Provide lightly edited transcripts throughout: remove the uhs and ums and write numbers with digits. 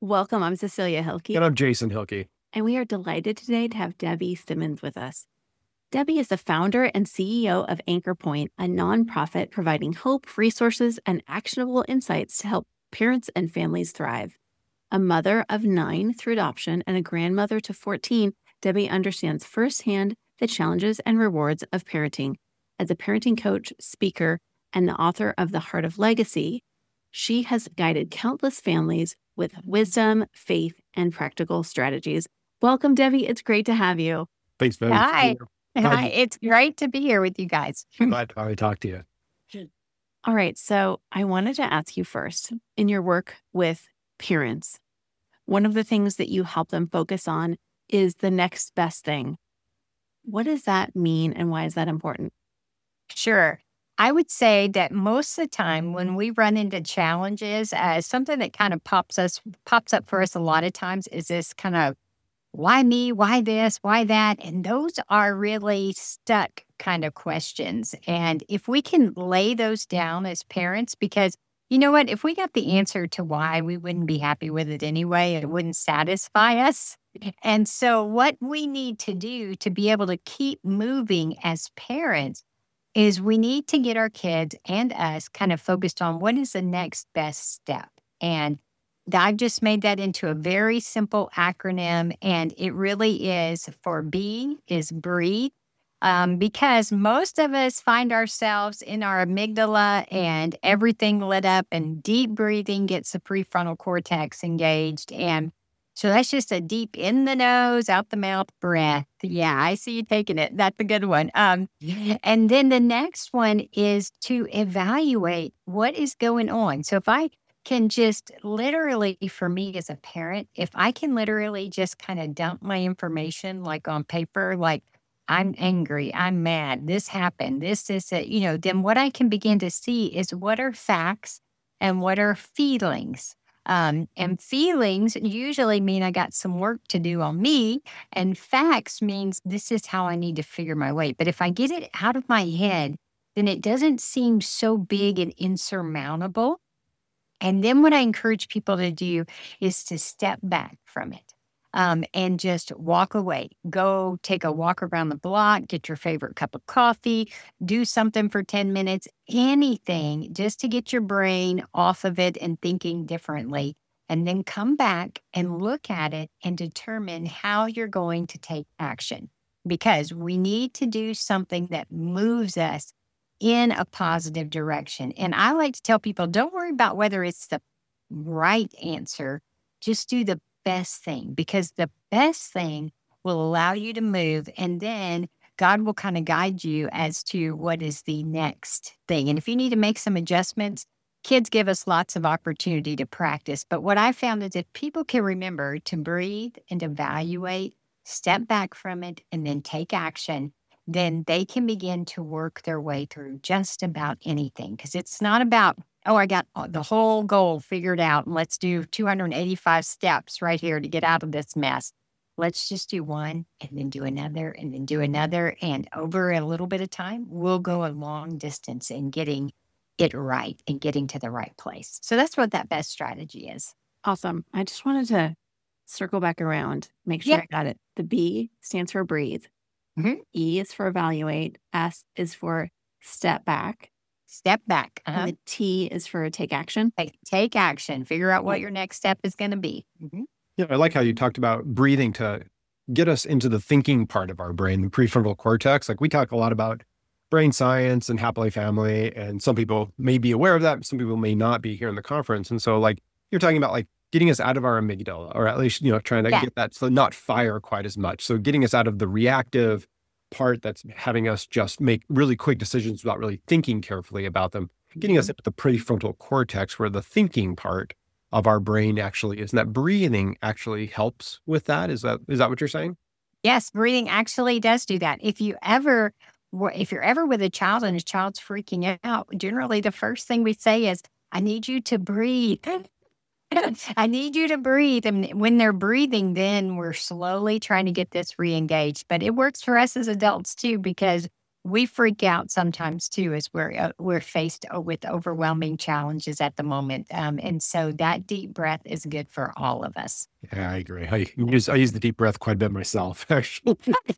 Welcome. I'm Cecilia Hilke, And I'm Jason Hilke. and we are delighted today to have Debbie Simmons with us. Debbie is the founder and CEO of Anchor Point, a nonprofit providing hope, resources, and actionable insights to help parents and families thrive. A mother of 9 through adoption and a grandmother to 14, Debbie understands firsthand the challenges and rewards of parenting. As a parenting coach, speaker, and the author of The Heart of Legacy, she has guided countless families with wisdom, faith, and practical strategies. Welcome, Debbie. It's great to have you. Thanks, man. Hi. Hi. Glad, It's great to be here with you guys. glad to finally talk to you. All right. So I wanted to ask you first, in your work with parents, one of the things that you help them focus on is the next best thing. What does that mean and why is that important? Sure. I would say that most of the time when we run into challenges, something that kind of pops up for us a lot of times is this kind of why me, why this, why that? And those are really stuck kind of questions. And if we can lay those down as parents, because you know what, if we got the answer to why, we wouldn't be happy with it anyway. It wouldn't satisfy us. And so what we need to do to be able to keep moving as parents is we need to get our kids and us kind of focused on what is the next best step. And I've just made that into a very simple acronym, and it really is for B is breathe, because most of us find ourselves in our amygdala and everything lit up, and deep breathing gets the prefrontal cortex engaged. And so that's just a deep in the nose, out the mouth breath. Yeah, I see you taking it. That's a good one. And then the next one is to evaluate what is going on. So if I can just literally, for me as a parent, if I can literally just kind of dump my information like on paper, like I'm angry, I'm mad, this happened, this, then what I can begin to see is what are facts and what are feelings. And feelings usually mean I got some work to do on me, and facts means this is how I need to figure my way. But if I get it out of my head, then it doesn't seem so big and insurmountable. And then what I encourage people to do is to step back from it. And just walk away. Go take a walk around the block, get your favorite cup of coffee, do something for 10 minutes, anything just to get your brain off of it and thinking differently. And then come back and look at it and determine how you're going to take action. Because we need to do something that moves us in a positive direction. And I like to tell people, don't worry about whether it's the right answer, just do the best thing, because the best thing will allow you to move, and then God will kind of guide you as to what is the next thing. And if you need to make some adjustments, kids give us lots of opportunity to practice. But what I found is if people can remember to breathe and evaluate, step back from it, and then take action, then they can begin to work their way through just about anything. Because it's not about, oh, I got the whole goal figured out, and let's do 285 steps right here to get out of this mess. Let's just do one and then do another and then do another. And over a little bit of time, we'll go a long distance in getting it right and getting to the right place. So that's what that best strategy is. Awesome. I just wanted to circle back around, make sure I got it. The B stands for breathe. Mhm. E is for evaluate. S is for step back. Step back. And the T is for take action. Take action. Figure out what your next step is going to be. Mhm. Yeah, I like how you talked about breathing to get us into the thinking part of our brain, the prefrontal cortex. Like we talk a lot about brain science and happily family, and some people may be aware of that, some people may not be here in the conference. And so like you're talking about like getting us out of our amygdala, or at least, trying to get that so not fire quite as much. So getting us out of the reactive part that's having us just make really quick decisions without really thinking carefully about them, getting us into the prefrontal cortex where the thinking part of our brain actually is. And that breathing actually helps with that. Is that what you're saying? Yes, breathing actually does do that. If you're ever with a child and a child's freaking out, generally the first thing we say is, I need you to breathe. I need you to breathe. And when they're breathing, then we're slowly trying to get this re-engaged. But it works for us as adults too, because we freak out sometimes too as we're faced with overwhelming challenges at the moment. And so that deep breath is good for all of us. Yeah, I agree. I use the deep breath quite a bit myself, actually.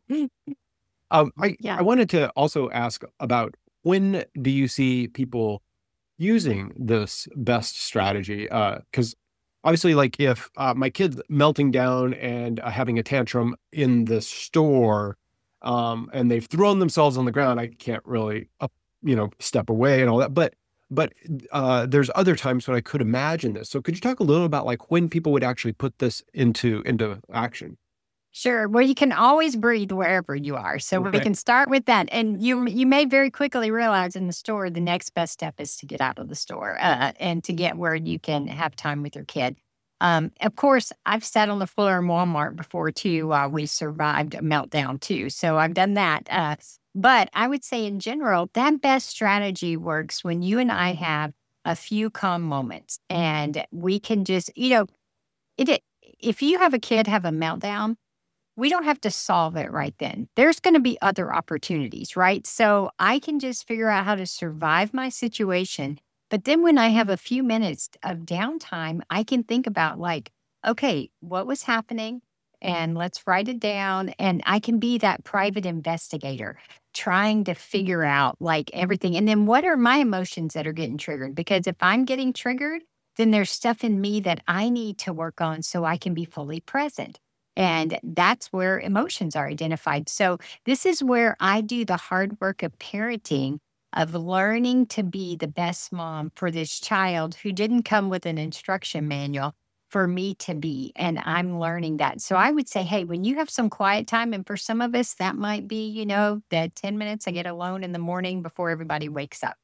Yeah. I wanted to also ask about, when do you see people using this best strategy? Because obviously, like, if my kid's melting down and having a tantrum in the store, and they've thrown themselves on the ground, I can't really step away and all that. But there's other times when I could imagine this. So could you talk a little about, like, when people would actually put this into action? Sure. Well, you can always breathe wherever you are. So we Okay. can start with that. And you may very quickly realize in the store, the next best step is to get out of the store and to get where you can have time with your kid. Of course, I've sat on the floor in Walmart before too while we survived a meltdown too. So I've done that. But I would say in general, that best strategy works when you and I have a few calm moments and we can just, if you have a kid have a meltdown, we don't have to solve it right then. There's going to be other opportunities, right? So I can just figure out how to survive my situation. But then when I have a few minutes of downtime, I can think about, like, okay, what was happening? And let's write it down. And I can be that private investigator trying to figure out like everything. And then what are my emotions that are getting triggered? Because if I'm getting triggered, then there's stuff in me that I need to work on so I can be fully present. And that's where emotions are identified. So this is where I do the hard work of parenting, of learning to be the best mom for this child who didn't come with an instruction manual for me to be. And I'm learning that. So I would say, hey, when you have some quiet time, and for some of us, that might be, that 10 minutes I get alone in the morning before everybody wakes up,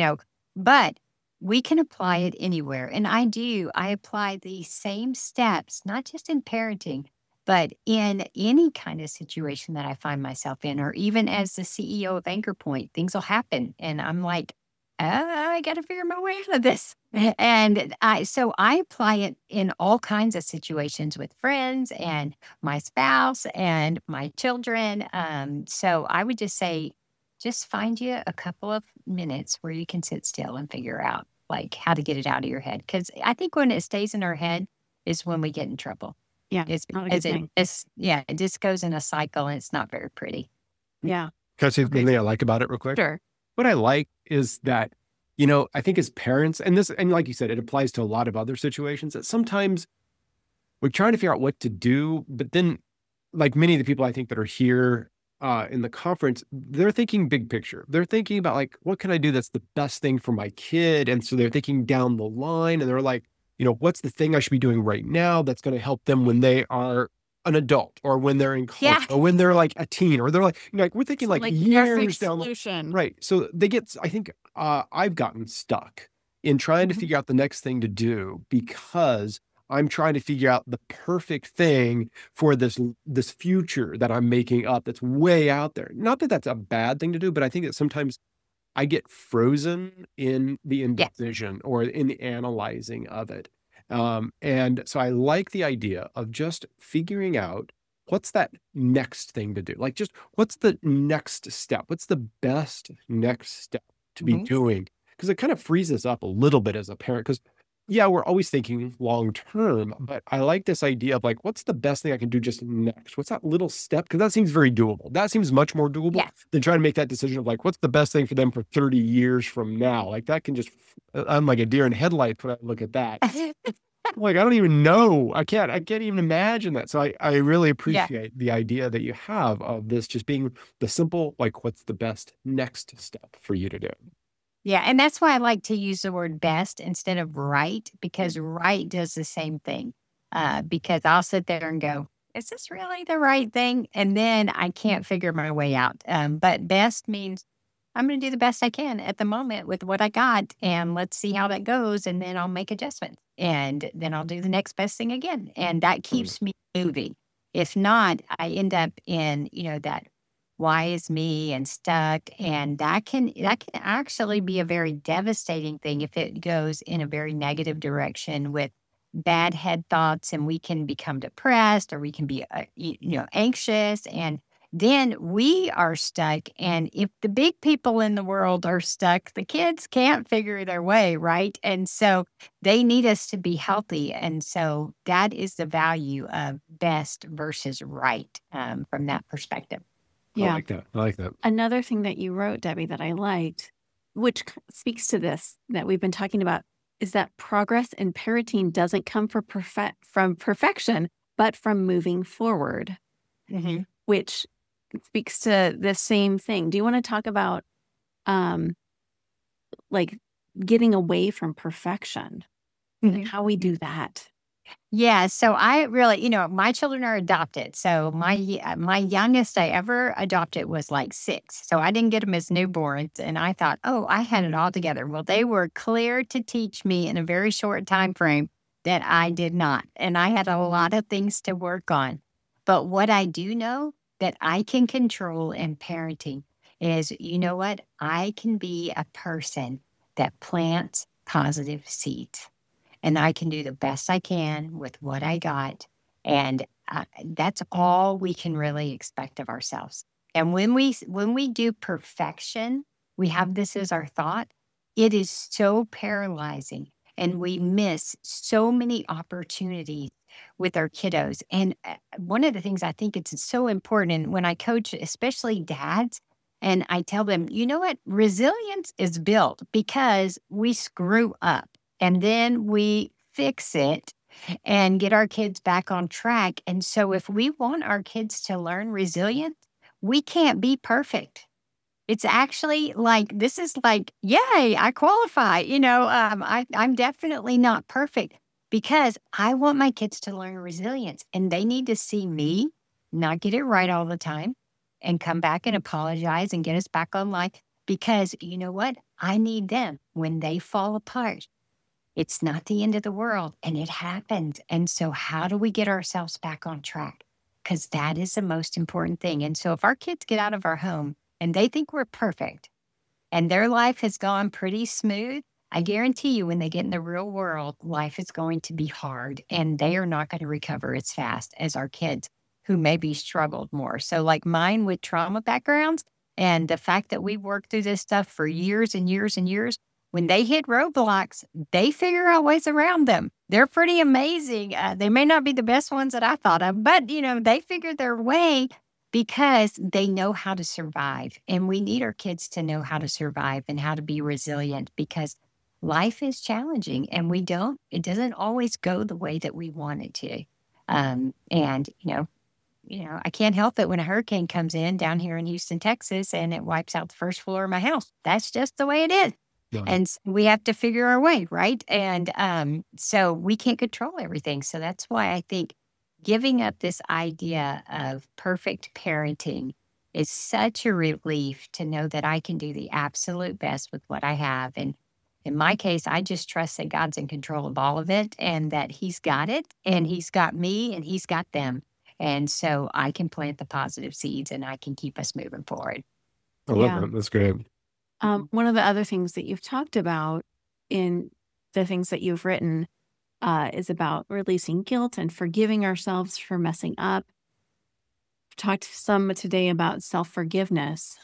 but we can apply it anywhere. And I apply the same steps, not just in parenting, but in any kind of situation that I find myself in, or even as the CEO of Anchor Point, things will happen. And I'm like, I got to figure my way out of this. And so I apply it in all kinds of situations with friends and my spouse and my children. So I would just say, just find you a couple of minutes where you can sit still and figure out like how to get it out of your head. Because I think when it stays in our head is when we get in trouble. Yeah. It's Not a because good thing. it just goes in a cycle and it's not very pretty. Yeah. Can I say Okay. something I like about it real quick? Sure. What I like is that, I think as parents, and like you said, it applies to a lot of other situations, that sometimes we're trying to figure out what to do, but then, like many of the people I think that are here in the conference, they're thinking big picture. They're thinking about, like, what can I do that's the best thing for my kid? And so they're thinking down the line, and they're like, what's the thing I should be doing right now that's going to help them when they are an adult, or when they're in college, Yeah. or when they're like a teen, or they're like we're thinking like years perfect down the solution. right. So they get, I think I've gotten stuck in trying to Mhm. figure out the next thing to do, because I'm trying to figure out the perfect thing for this future that I'm making up that's way out there. Not that that's a bad thing to do, but I think that sometimes I get frozen in the Yeah. indecision or in the analyzing of it. And so I like the idea of just figuring out, what's that next thing to do? Like, just what's the next step? What's the best next step to be Mhm. doing? Because it kind of frees us up a little bit as a parent. Because, yeah, we're always thinking long term, but I like this idea of, like, what's the best thing I can do just next? What's that little step? Because that seems very doable. That seems much more doable Yeah. than trying to make that decision of, like, what's the best thing for them for 30 years from now? Like, that can just, I'm like a deer in headlights when I look at that. Like, I don't even know. I can't even imagine that. So I really Yeah. appreciate the idea that you have of this just being the simple, like, what's the best next step for you to do? Yeah. And that's why I like to use the word best instead of right, because right does the same thing. Because I'll sit there and go, is this really the right thing? And then I can't figure my way out. But best means I'm going to do the best I can at the moment with what I got, and let's see how that goes. And then I'll make adjustments, and then I'll do the next best thing again. And that keeps me moving. If not, I end up in, that why is me and stuck. And that can actually be a very devastating thing if it goes in a very negative direction with bad head thoughts, and we can become depressed, or we can be, anxious. And then we are stuck. And if the big people in the world are stuck, the kids can't figure their way, right? And so they need us to be healthy. And so that is the value of best versus right from that perspective. I like that. I like that. Another thing that you wrote, Debbie, that I liked, which speaks to this that we've been talking about, is that progress in parenting doesn't come from perfection, but from moving forward, which speaks to the same thing. Do you want to talk about like getting away from perfection and how we do that? Yeah. So I really, my children are adopted. So my youngest I ever adopted was like 6. So I didn't get them as newborns. And I thought, oh, I had it all together. Well, they were clear to teach me in a very short time frame that I did not. And I had a lot of things to work on. But what I do know that I can control in parenting is, you know what? I can be a person that plants positive seeds. And I can do the best I can with what I got. And that's all we can really expect of ourselves. And when we do perfection, we have this as our thought, it is so paralyzing. And we miss so many opportunities with our kiddos. And one of the things I think it's so important when I coach, especially dads, and I tell them, you know what? Resilience is built because we screw up. And then we fix it and get our kids back on track. And so if we want our kids to learn resilience, we can't be perfect. It's actually like, this is like, yay, I qualify. I'm definitely not perfect because I want my kids to learn resilience, and they need to see me not get it right all the time and come back and apologize and get us back on line. Because you know what? I need them when they fall apart. It's not the end of the world, and it happens. And so how do we get ourselves back on track? Because that is the most important thing. And so if our kids get out of our home and they think we're perfect and their life has gone pretty smooth, I guarantee you when they get in the real world, life is going to be hard, and they are not going to recover as fast as our kids who maybe struggled more. So like mine with trauma backgrounds and the fact that we worked through this stuff for years and years and years, when they hit roadblocks, they figure out ways around them. They're pretty amazing. They may not be the best ones that I thought of, but, they figure their way because they know how to survive. And we need our kids to know how to survive and how to be resilient because life is challenging and it doesn't always go the way that we want it to. I can't help it when a hurricane comes in down here in Houston, Texas, and it wipes out the first floor of my house. That's just the way it is. No. And we have to figure our way, right? And so we can't control everything. So that's why I think giving up this idea of perfect parenting is such a relief to know that I can do the absolute best with what I have. And in my case, I just trust that God's in control of all of it and that He's got it and He's got me and He's got them. And so I can plant the positive seeds and I can keep us moving forward. I love that. That's great. One of the other things that you've talked about in the things that you've written is about releasing guilt and forgiving ourselves for messing up. We've talked some today about self-forgiveness.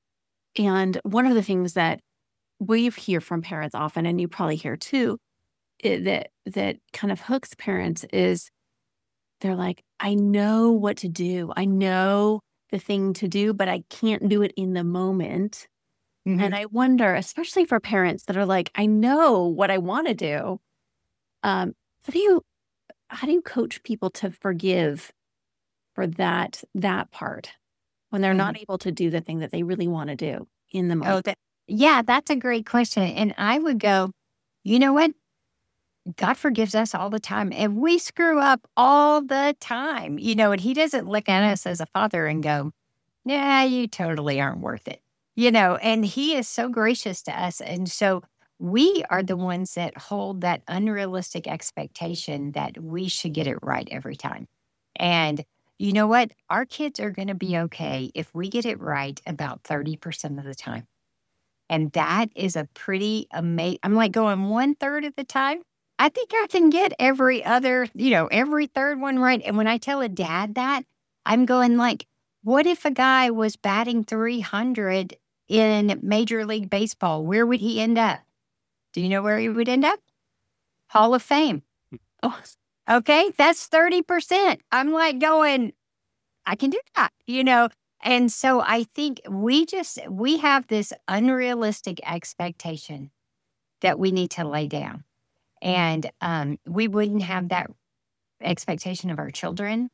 And one of the things that we hear from parents often, and you probably hear too, that kind of hooks parents is they're like, I know what to do. I know the thing to do, but I can't do it in the moment. Mm-hmm. And I wonder, especially for parents that are like, I know what I want to do. How do you coach people to forgive for that part when they're not able to do the thing that they really want to do in the moment? That's a great question. And I would go, you know what? God forgives us all the time, and we screw up all the time, and He doesn't look at us as a father and go, yeah, you totally aren't worth it. And He is so gracious to us. And so we are the ones that hold that unrealistic expectation that we should get it right every time. And you know what? Our kids are going to be okay if we get it right about 30% of the time. And that is a pretty amazing, I'm like going 1/3 of the time. I think I can get every third one right. And when I tell a dad that, I'm going like, What if a guy was batting 300 in Major League Baseball? Where would he end up? Do you know where he would end up? Hall of Fame. Oh, Okay, that's 30%. I'm like going, I can do that. And so I think we have this unrealistic expectation that we need to lay down. And we wouldn't have that expectation of our children.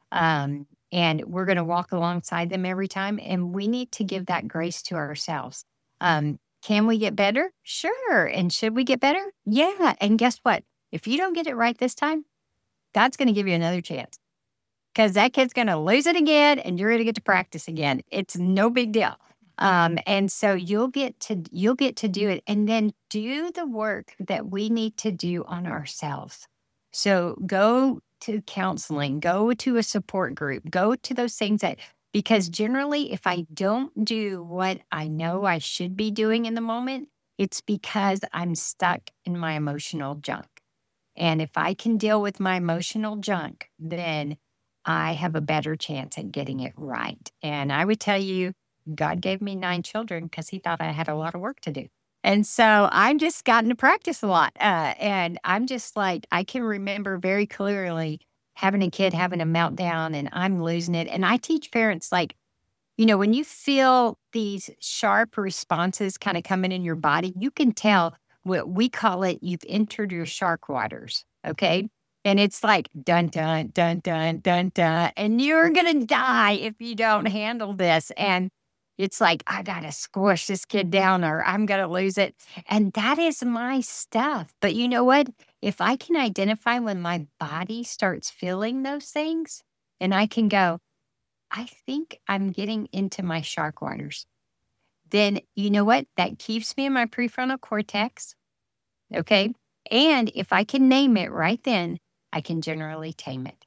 And we're going to walk alongside them every time. And we need to give that grace to ourselves. Can we get better? Sure. And should we get better? Yeah. And guess what? If you don't get it right this time, God's going to give you another chance, because that kid's going to lose it again and you're going to get to practice again. It's no big deal. And so you'll get to do it, and then do the work that we need to do on ourselves. So go to counseling, go to a support group, go to those things because generally if I don't do what I know I should be doing in the moment, it's because I'm stuck in my emotional junk. And if I can deal with my emotional junk, then I have a better chance at getting it right. And I would tell you, God gave me 9 children because he thought I had a lot of work to do. And so I've just gotten to practice a lot. And I'm just like, I can remember very clearly having a kid having a meltdown and I'm losing it. And I teach parents, like, when you feel these sharp responses kind of coming in your body, you can tell. What we call it, you've entered your shark waters, okay? And it's like, dun, dun, dun, dun, dun, dun, and you're going to die if you don't handle this. And it's like, I got to squish this kid down or I'm going to lose it. And that is my stuff. But you know what? If I can identify when my body starts feeling those things, and I can go, I think I'm getting into my shark waters, then you know what? That keeps me in my prefrontal cortex. Okay. And if I can name it right then, I can generally tame it.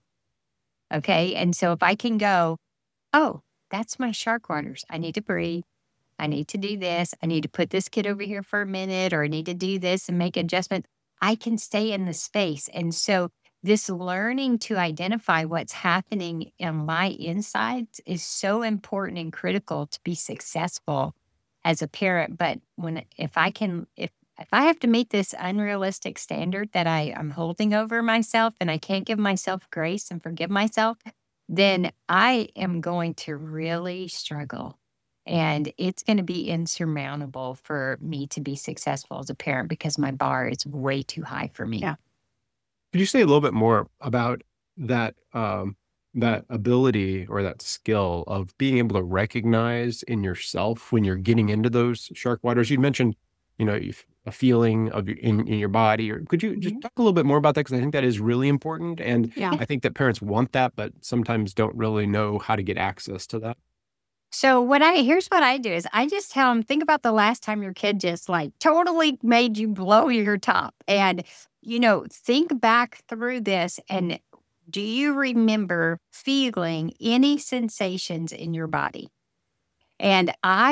Okay. And so if I can go, oh, that's my shark waters. I need to breathe. I need to do this. I need to put this kid over here for a minute, or I need to do this and make adjustments. I can stay in the space. And so this learning to identify what's happening in my insides is so important and critical to be successful as a parent. But if I have to meet this unrealistic standard that I'm holding over myself, and I can't give myself grace and forgive myself, then I am going to really struggle. And it's going to be insurmountable for me to be successful as a parent because my bar is way too high for me. Yeah. Could you say a little bit more about that that ability or that skill of being able to recognize in yourself when you're getting into those shark waters? You mentioned, a feeling of in your body, or could you just talk a little bit more about that? Because I think that is really important, and Yeah. I think that parents want that, but sometimes don't really know how to get access to that. So here's what I do is I just tell them, think about the last time your kid just like totally made you blow your top, and think back through this, and do you remember feeling any sensations in your body? And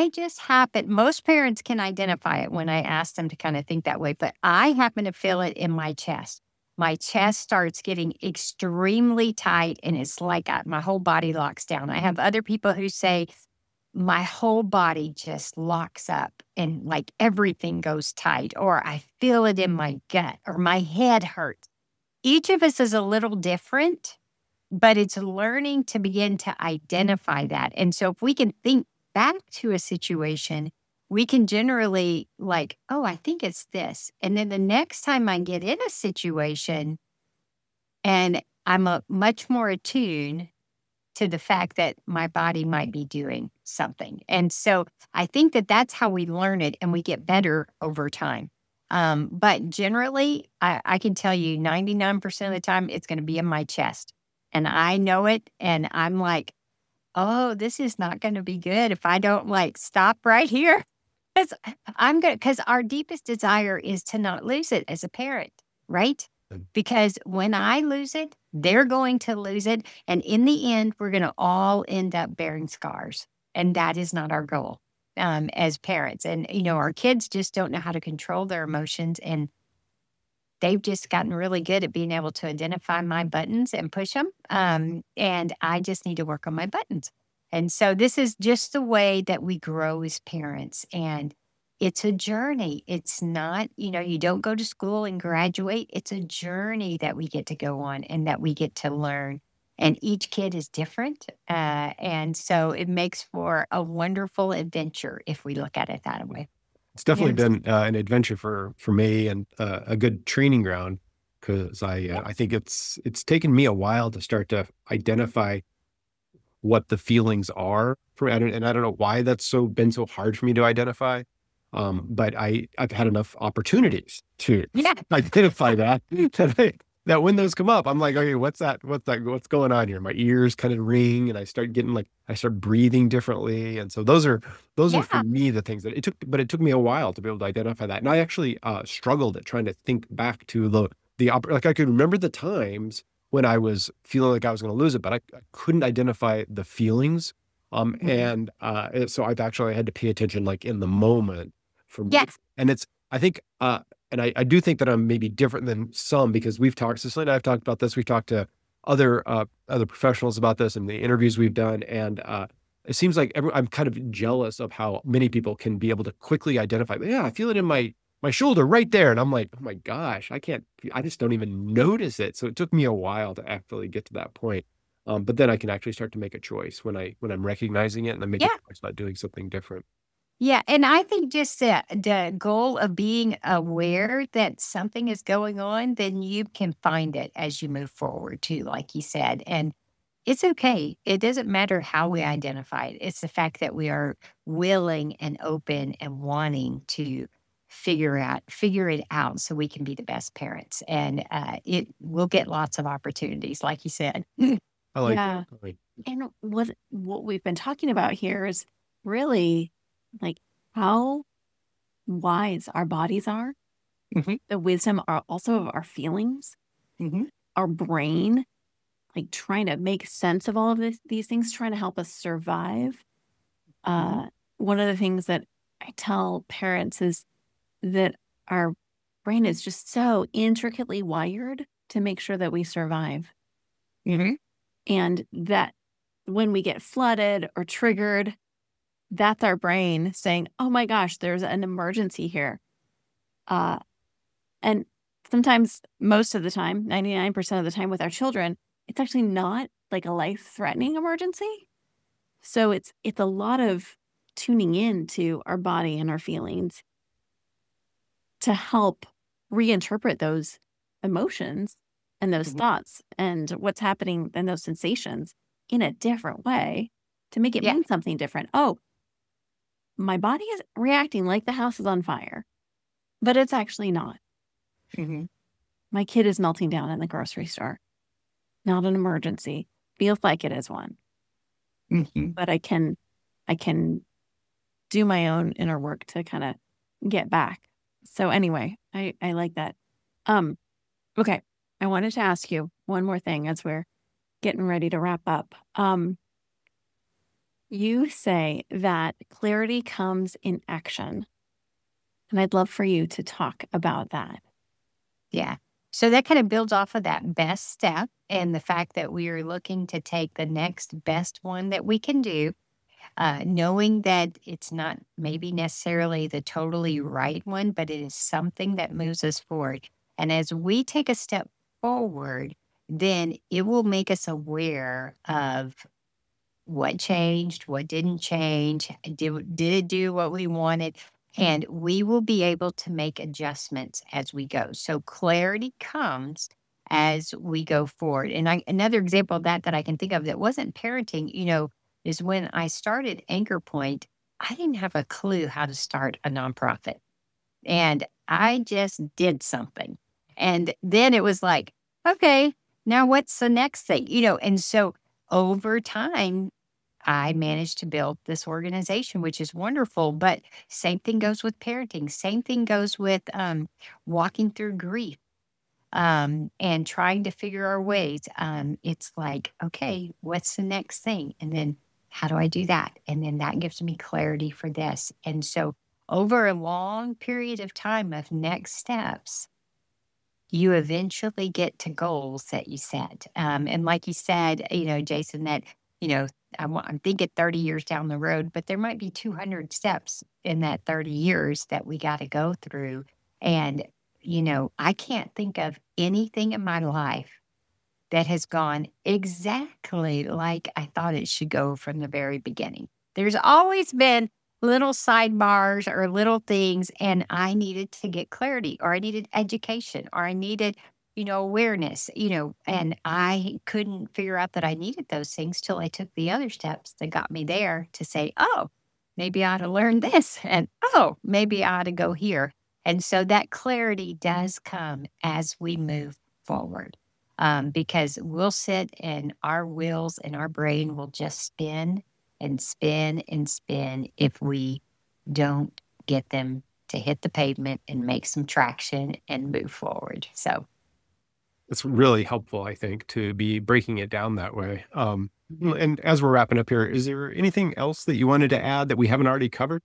most parents can identify it when I ask them to kind of think that way, but I happen to feel it in my chest. My chest starts getting extremely tight, and it's like my whole body locks down. I have other people who say my whole body just locks up and like everything goes tight, or I feel it in my gut, or my head hurts. Each of us is a little different, but it's learning to begin to identify that. And so if we can think back to a situation, we can generally like, oh, I think it's this. And then the next time I get in a situation and I'm much more attuned to the fact that my body might be doing something. And so I think that that's how we learn it and we get better over time. But generally, I can tell you 99% of the time, it's going to be in my chest. And I know it. And I'm like, oh, this is not going to be good if I don't like stop right here. Because our deepest desire is to not lose it as a parent, right? Because when I lose it, they're going to lose it. And in the end, we're going to all end up bearing scars. And that is not our goal as parents. And, our kids just don't know how to control their emotions. And they've just gotten really good at being able to identify my buttons and push them. And I just need to work on my buttons. And so this is just the way that we grow as parents. And it's a journey. It's not, you don't go to school and graduate. It's a journey that we get to go on and that we get to learn. And each kid is different. And so it makes for a wonderful adventure if we look at it that way. It's definitely Yes. been an adventure for me, and a good training ground, because I think it's taken me a while to start to identify what the feelings are for, and I don't know why that's been so hard for me to identify. But I've had enough opportunities to Yeah. identify that that when those come up, I'm like, okay, what's that? What's going on here? My ears kind of ring, and I start breathing differently, and so those are Yeah. for me the things that it took me a while to be able to identify that, and I actually struggled at trying to think back to like I could remember the times when I was feeling like I was going to lose it, but I couldn't identify the feelings. Mhm. And so I've actually had to pay attention, like, in the moment for me. Yes. And I think, and I do think that I'm maybe different than some, because Cicely and I have talked about this. We've talked to other professionals about this in the interviews we've done. And, it seems like I'm kind of jealous of how many people can be able to quickly identify, yeah, I feel it in my shoulder right there. And I'm like, oh my gosh, I just don't even notice it. So it took me a while to actually get to that point. But then I can actually start to make a choice when I'm recognizing it, and I make a Yeah. choice about doing something different. Yeah, and I think just the goal of being aware that something is going on, then you can find it as you move forward too, like you said. And it's okay. It doesn't matter how we identify it. It's the fact that we are willing and open and wanting to figure it out so we can be the best parents. And it will get lots of opportunities, like you said. I like Yeah. that. Like, And what we've been talking about here is really like how wise our bodies are, Mhm, the wisdom are also of our feelings, mhm, our brain, like trying to make sense of all of these things, trying to help us survive. mhm, One of the things that I tell parents is that our brain is just so intricately wired to make sure that we survive. mhm. And that when we get flooded or triggered, that's our brain saying, oh my gosh, there's an emergency here. Uh, and sometimes, most of the time, 99% of the time with our children, it's actually not like a life threatening emergency. So it's a lot of tuning in to our body and our feelings to help reinterpret those emotions and those Mhm. thoughts and what's happening and those sensations in a different way to make it Yeah. mean something different. Oh, my body is reacting like the house is on fire, but it's actually not. Mhm, My kid is melting down in the grocery store. Not an emergency. Feels like it is one, mhm. but I can do my own inner work to kind of get back. So anyway, I like that. Um, okay. I wanted to ask you one more thing as we're getting ready to wrap up. You say that clarity comes in action, and I'd love for you to talk about that. Yeah. So that kind of builds off of that best step and the fact that we are looking to take the next best one that we can do, knowing that it's not maybe necessarily the totally right one, but it is something that moves us forward. And as we take a step forward, then it will make us aware of what changed, what didn't change, did it do what we wanted? And we will be able to make adjustments as we go. So clarity comes as we go forward. And another example of that I can think of that wasn't parenting, is when I started Anchor Point, I didn't have a clue how to start a nonprofit. And I just did something. And then it was like, okay, now what's the next thing? And so over time, I managed to build this organization, which is wonderful. But same thing goes with parenting. Same thing goes with walking through grief and trying to figure our ways. It's like, okay, what's the next thing? And then how do I do that? And then that gives me clarity for this. And so over a long period of time of next steps, you eventually get to goals that you set. And like you said, Jason, that, I'm thinking 30 years down the road, but there might be 200 steps in that 30 years that we got to go through. And, I can't think of anything in my life that has gone exactly like I thought it should go from the very beginning. There's always been little sidebars or little things, and I needed to get clarity, or I needed education, or I needed, awareness, and I couldn't figure out that I needed those things till I took the other steps that got me there to say, oh, maybe I ought to learn this, and oh, maybe I ought to go here. And so that clarity does come as we move forward. Because we'll sit and our wheels and our brain will just spin and spin and spin if we don't get them to hit the pavement and make some traction and move forward. So It's really helpful, I think, to be breaking it down that way. And as we're wrapping up here, is there anything else that you wanted to add that we haven't already covered?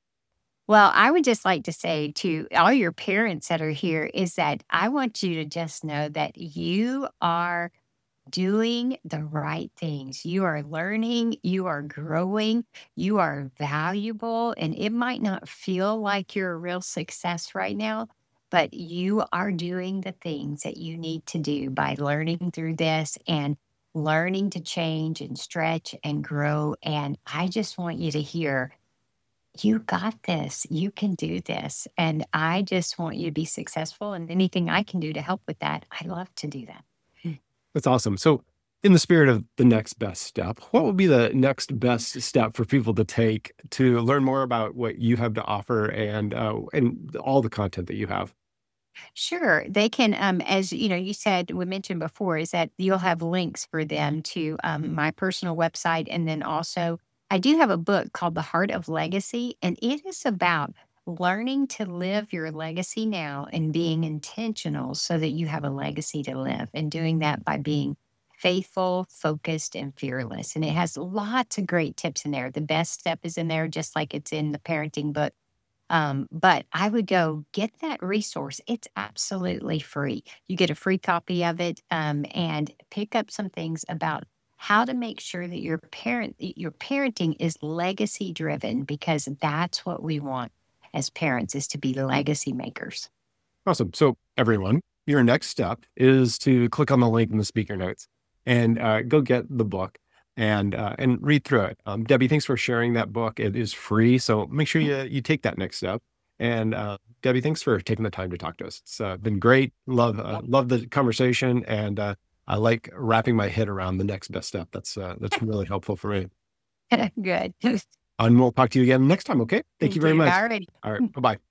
Well, I would just like to say to all your parents that are here is that I want you to just know that you are doing the right things. You are learning, you are growing, you are valuable, and it might not feel like you're a real success right now, but you are doing the things that you need to do by learning through this and learning to change and stretch and grow. And I just want you to hear, you got this. You can do this. And I just want you to be successful. And anything I can do to help with that, I love to do that. That's awesome. So, in the spirit of the next best step, what would be the next best step for people to take to learn more about what you have to offer and all the content that you have? Sure. They can, as you said, we mentioned before, is that you'll have links for them to my personal website. And then also, I do have a book called The Heart of Legacy, and it is about learning to live your legacy now and being intentional so that you have a legacy to live, and doing that by being faithful, focused, and fearless. And it has lots of great tips in there. The best step is in there, just like it's in the parenting book. But I would go get that resource. It's absolutely free. You get a free copy of it, and pick up some things about how to make sure that your parenting is legacy driven, because that's what we want as parents, is to be legacy makers. Awesome. So, everyone, your next step is to click on the link in the speaker notes and go get the book and read through it. Debbie, thanks for sharing that book. It is free, so make sure you take that next step. And Debbie, thanks for taking the time to talk to us. It's been great. Love the conversation, and I like wrapping my head around the next best step. That's really helpful for me. Good. And we'll talk to you again next time. Okay. Thank you very much. All right. All right. Bye-bye.